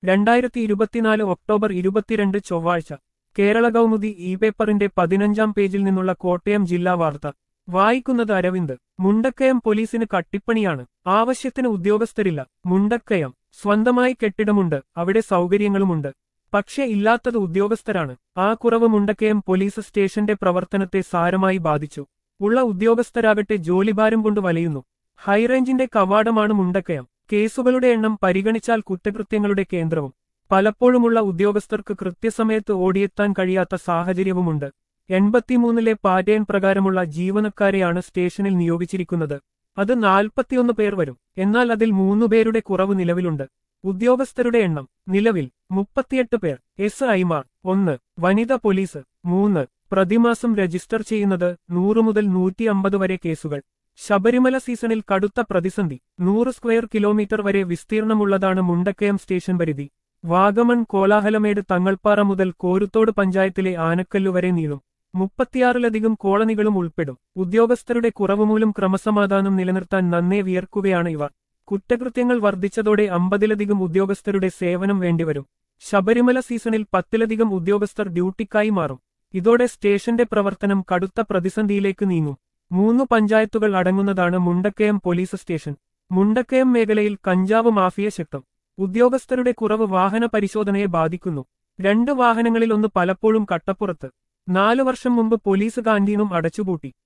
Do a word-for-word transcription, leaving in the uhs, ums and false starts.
രണ്ടായിരത്തി ഇരുപത്തിനാല് ഒക്ടോബർ ഇരുപത്തിരണ്ട് ചൊവ്വാഴ്ച കേരള കൗമുദി ഇ പേപ്പറിന്റെ പതിനഞ്ചാം പേജിൽ നിന്നുള്ള കോട്ടയം ജില്ലാ വാർത്ത വായിക്കുന്നത് അരവിന്ദ്. മുണ്ടക്കയം പോലീസിന് കട്ടിപ്പണിയാണ്, ആവശ്യത്തിന് ഉദ്യോഗസ്ഥരില്ല. മുണ്ടക്കയം സ്വന്തമായി കെട്ടിടമുണ്ട്, അവിടെ സൗകര്യങ്ങളുമുണ്ട്. പക്ഷേ ഇല്ലാത്തത് ഉദ്യോഗസ്ഥരാണ്. ആ കുറവ് മുണ്ടക്കയം പോലീസ് സ്റ്റേഷന്റെ പ്രവർത്തനത്തെ സാരമായി ബാധിച്ചു. ഉള്ള ഉദ്യോഗസ്ഥരാകട്ടെ ജോലിഭാരം കൊണ്ട് വലയുന്നു. ഹൈറേഞ്ചിന്റെ കവാടമാണ് മുണ്ടക്കയം. കേസുകളുടെ എണ്ണം പരിഗണിച്ചാൽ കുറ്റകൃത്യങ്ങളുടെ കേന്ദ്രവും. പലപ്പോഴുമുള്ള ഉദ്യോഗസ്ഥർക്ക് കൃത്യസമയത്ത് ഓടിയെത്താൻ കഴിയാത്ത സാഹചര്യവുമുണ്ട്. എൺപത്തിമൂന്നിലെ പാറ്റേൺ പ്രകാരമുള്ള ജീവനക്കാരെയാണ് സ്റ്റേഷനിൽ നിയോഗിച്ചിരിക്കുന്നത്. അത് നാൽപ്പത്തിയൊന്ന് പേർ വരും. എന്നാൽ അതിൽ മൂന്നുപേരുടെ കുറവ് നിലവിലുണ്ട്. ഉദ്യോഗസ്ഥരുടെ എണ്ണം നിലവിൽ മുപ്പത്തിയെട്ട് പേർ. എസ് ഐമാർ ഒന്ന്, വനിത പോലീസ് മൂന്ന്. പ്രതിമാസം രജിസ്റ്റർ ചെയ്യുന്നത് നൂറ് മുതൽ നൂറ്റി അമ്പത് വരെ കേസുകൾ. ശബരിമല സീസണിൽ കടുത്ത പ്രതിസന്ധി. നൂറ് സ്ക്വയർ കിലോമീറ്റർ വരെ വിസ്തീർണമുള്ളതാണ് മുണ്ടക്കയം സ്റ്റേഷൻ പരിധി. വാഗമൺ, കോലാഹലമേട്, തങ്ങൾപ്പാറ മുതൽ കോരുത്തോട് പഞ്ചായത്തിലെ ആനക്കല്ലു വരെ നീളും. മുപ്പത്തിയാറിലധികം കോളനികളും ഉൾപ്പെടും. ഉദ്യോഗസ്ഥരുടെ കുറവുമൂലം ക്രമസമാധാനം നിലനിർത്താൻ നന്നേ വിയർക്കുകയാണ് ഇവർ. കുറ്റകൃത്യങ്ങൾ വർദ്ധിച്ചതോടെ അമ്പതിലധികം ഉദ്യോഗസ്ഥരുടെ സേവനം വേണ്ടിവരും. ശബരിമല സീസണിൽ പത്തിലധികം ഉദ്യോഗസ്ഥർ ഡ്യൂട്ടിക്കായി മാറും. ഇതോടെ സ്റ്റേഷന്റെ പ്രവർത്തനം കടുത്ത പ്രതിസന്ധിയിലേക്ക് നീങ്ങും. മൂന്നു പഞ്ചായത്തുകൾ അടങ്ങുന്നതാണ് മുണ്ടക്കയം പോലീസ് സ്റ്റേഷൻ. മുണ്ടക്കയം മേഖലയിൽ കഞ്ചാവ് മാഫിയ ശക്തം. ഉദ്യോഗസ്ഥരുടെ കുറവ് വാഹന പരിശോധനയെ ബാധിക്കുന്നു. രണ്ട് വാഹനങ്ങളിലൊന്ന് പലപ്പോഴും കട്ടപ്പുറത്ത്. നാലു വർഷം മുമ്പ് പോലീസ് കാന്റീനും അടച്ചുപൂട്ടി.